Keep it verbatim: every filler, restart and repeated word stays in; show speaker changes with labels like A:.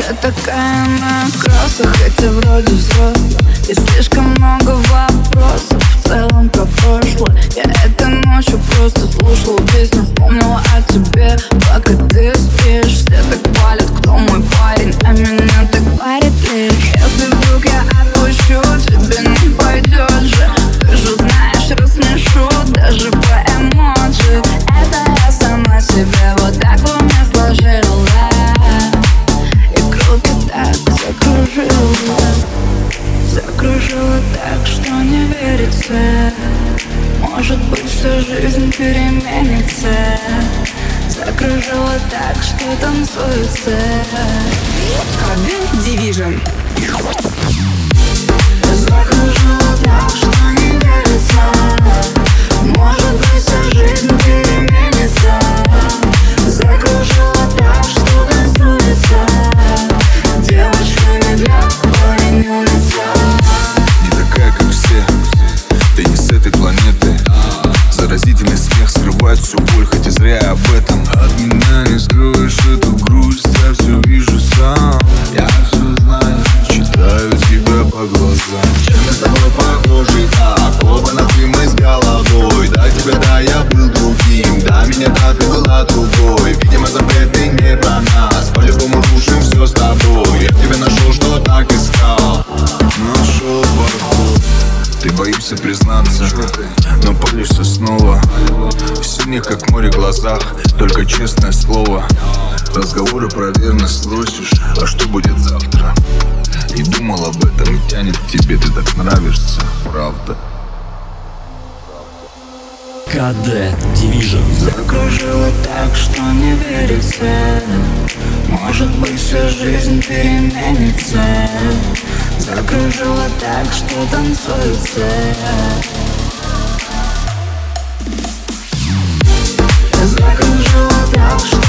A: Ты такая на кроссах, хотя вроде взрослая, и слишком много вопросов в целом про прошлое. Я этой ночью просто слушала песню, вспомнила о тебе, пока ты спишь. Все так палят, кто мой парень, а меня так парит лишь. Если вдруг я отпущу, тебе не пойдет же. Ты же знаешь, рассмешу даже по эмоджи. Это я сама себе вот так в уме сложила, и круги так закружила. Закружила так, что не верится. Может быть, вся жизнь переменится. Закружила так, что танцуется.
B: КД Division.
A: Закружила так, что не верится. Может быть, вся жизнь переменится. Закружила так, что танцуется. Девочка не для парень улица.
C: Не такая, как все, ты не с этой планеты. Заразительный смех скрывает всю боль, хоть и зря об этом. От меня не скроешь эту грусть, я все вижу сам. Я все знаю, читаю тебя по глазам. Чем мы с тобой похожи, так, оба на ты мы с головой. Да, тебя, да, я был другим, да, меня, да, ты была другой. Видимо, запреты не про нас, по-любому рушим все с тобой. Я в тебя нашел, что так искал. Нашел подход. Ты боишься признаться, но палишься снова. В синих, как море, глазах, только честное слово. Разговоры про верность строчишь, а что будет завтра? И думал об этом, и тянет к тебе, ты так нравишься, правда.
D: КД Division.
A: Закружила так, что не верится. Может быть, вся жизнь переменится. Закружила так, что танцуется. Закружила так, что